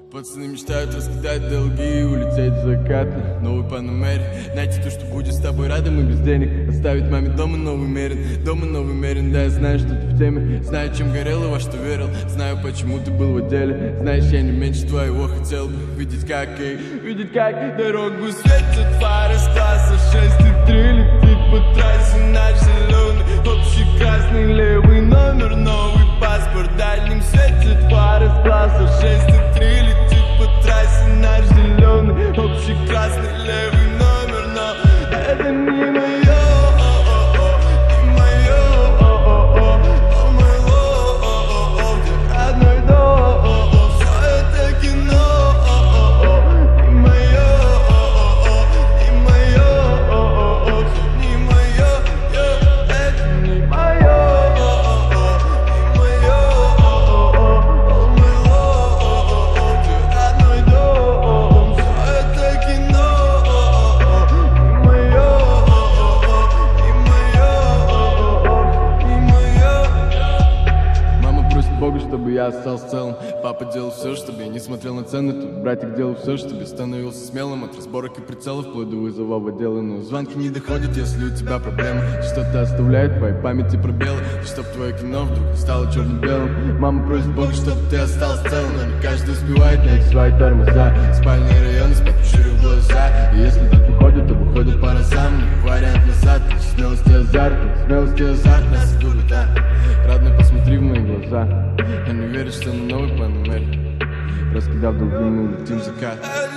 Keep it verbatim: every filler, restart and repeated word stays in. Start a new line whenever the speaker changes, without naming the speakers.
Пацаны мечтают раскидать долги и улететь в закат на новый Панамере. Найти то, что будет с тобой рядом и без денег. Оставить маме дома новый Мерин, дома новый Мерин. Да, я знаю, что ты в теме, знаю, чем горел и во что верил. Знаю, почему ты был в отделе. Знаешь, я не меньше твоего хотел бы видеть, как и видеть, как дорогу светят фары с класса шесть и три. Летит по трассе наш зеленый, общий красный левый номер, новый паспорт. Дальним светят фары с класса шесть и три. Летит по трассе наш зеленый, общий красный левый номер, но это не мое. Чтобы я остался целым. Папа делал все, чтобы я не смотрел на цены. Тут братик делал все, чтобы я становился смелым. От разборок и прицелов вплоть до вызова в отделы. Но звонки не доходят, если у тебя проблемы. Что-то оставляет в твоей памяти пробелы. Чтоб твое кино вдруг стало черно-белым. Мама просит Бога, чтобы ты остался целым. Но не каждый успевает найти свои тормоза. Спальные районы спят, шире глаза. И если тут уходят, то выходят по разам. Не вариант назад, смелость и азарт. Смелость и азарт нас и губит, а. Родной, посмотри в мои глаза. Я не верю, что на новый Панамере. Раскидав долги, мы летим в закат.